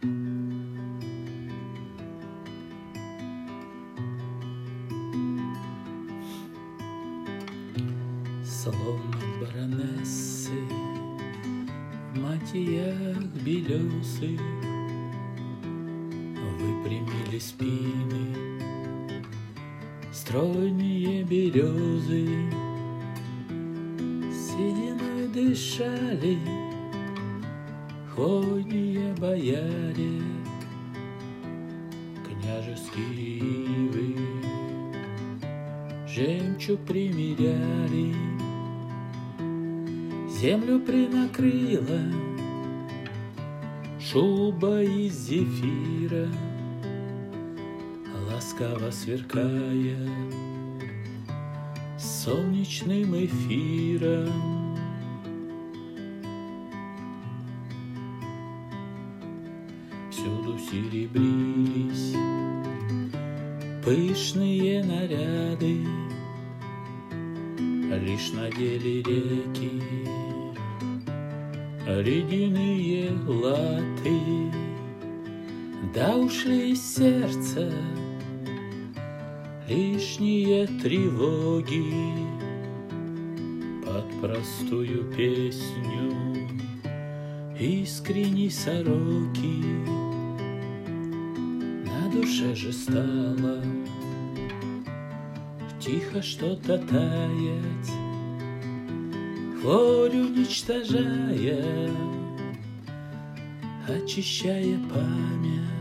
Словно баронессы в мантиях белесых выпрямили спины стройные березы, сединой дышали хвойные бояре, княжеские ивы жемчуг примеряли. Землю принакрыла шуба из зефира, ласково сверкая солнечным эфиром. Всюду серебрились пышные наряды, лишь надели реки ледяные латы, да ушли из сердца лишние тревоги под простую песню искренней сороки. На душе же стало тихо что-то таять, хворь уничтожая, очищая память.